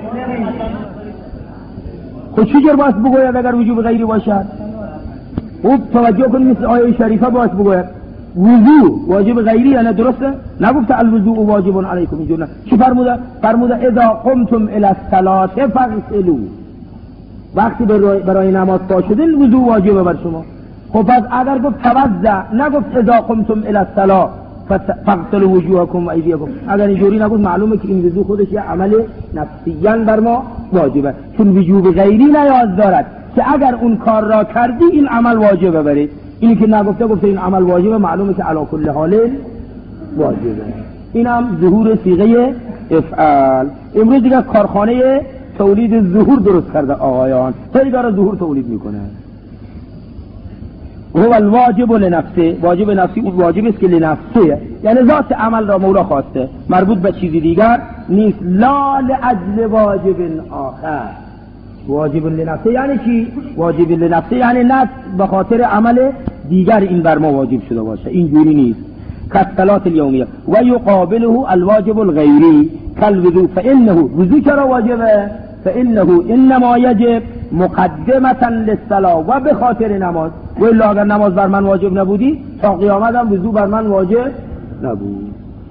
خود چجور باید بگوید اگر وجوب غیری باشد؟ خوب توجه کنید، مثل آیه شریفه باید بگوید وضو واجب غیری یعنی درسته؟ نگفت الوضوء واجب علیکم اینجور نه. چی فرموده؟ فرموده اذا قمتم الی الصلاة فاغسلوا، وقتی برای نماز پا شدین وضو واجبه بر شما. خب پس اگر گفت توضأ نگفت اذا قمتم الی الصلاة فاغسلوا وجوهکم و ایدیکم، اگر اینجوری نگفت معلومه که این وضو خودش یه عمل نفسیاً بر ما واجبه، چون وجوب غیری نیاز دارد که اگر اون کار را کردی این عمل واجبه برید. اینی که نگفته گفته این عمل واجبه، معلومه که علی کل حال واجبه. اینم ظهور صیغه افعال. امروز دیگه کارخانه تولید ظهور درست کرده آقایان، هی داره ظهور تولید میکنه. هو الواجب لنفسه، واجب نفسی اون واجب است که لنفسه، یعنی ذات عمل را مولا خواسته، مربوط به چیزی دیگر نیست. لا لاجل واجب آخر. واجب لنفسه یعنی چی؟ واجب لنفسه یعنی نه به خاطر عمل دیگر این بر ما واجب شده باشه، اینجوری نیست. کالصلات الیومیه و یقابله الواجب الغیری کالوضوء فانه وضو چرا واجبه؟ فانه انما یجب مقدمه للصلاه و به خاطر نماز. و الا اگر نماز بر من واجب نبودی تا قیامت هم وضو بر من واجب نبود.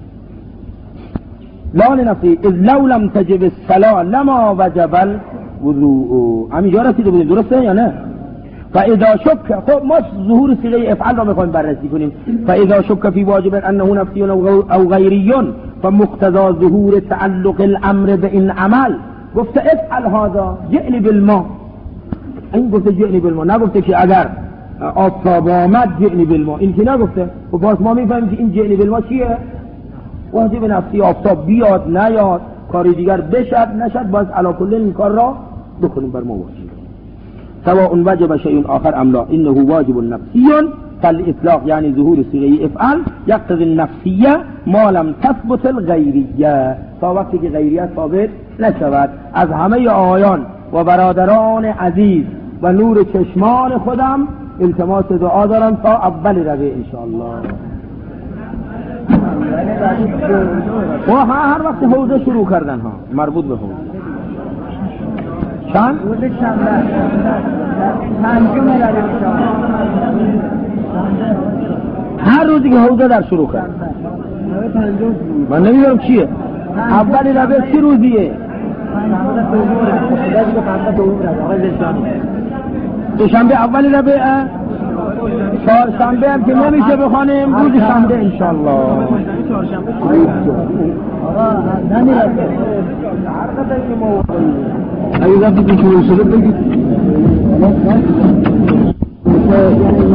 لا لنفسه اذ لو لم تجب الصلاه لما وجب الوضوء. همینجا رسیده بودیم درسته یا نه؟ فاذا شک، خب ما ظهور صیغه افعال را میخوایم بررسی کنیم. فاذا شک فی واجب انه نفسی او غیری فمقتضى ظهور تعلق الامر به این عمل. گفته افعل هذا جئنی بالماء، این گفته جئنی بالماء، نگفته که اگر آفتاب آمد جئنی بالماء، این که نگفته. و باز ما میفهمیم که این جئنی بالماء چیه؟ واجب نفسی. آفتاب بیاد نیاد کاری دیگر بشد نشد باز علی کل این کار را بکنیم بر ما واجب. سواء وجب شيء آخر ام لا انه واجب نفسی فالاطلاق یعنی ظهور صیغه افعال یقتضی النفسیه ما لم تثبت الغیریه، تا وقتی که غیریت ثابت نشود. از همه آیان و برادران عزیز و نور چشمان خودم التماس دعا دارم تا اول ربیع انشاءالله. و هر وقت حوزه شروع کردن ها مربوط به حوزه چند؟ روز شنبه پنجم ربیع، هر روزی که حوزه در شروع کرد. من نمیدونم چیه اولی ربیع چی روزیه؟ دوشنبه اولی ربیع، چهارشنبه هم که نمیشه بخوانیم روز شنبه انشالله. اگه دفعه که شروع شده بگید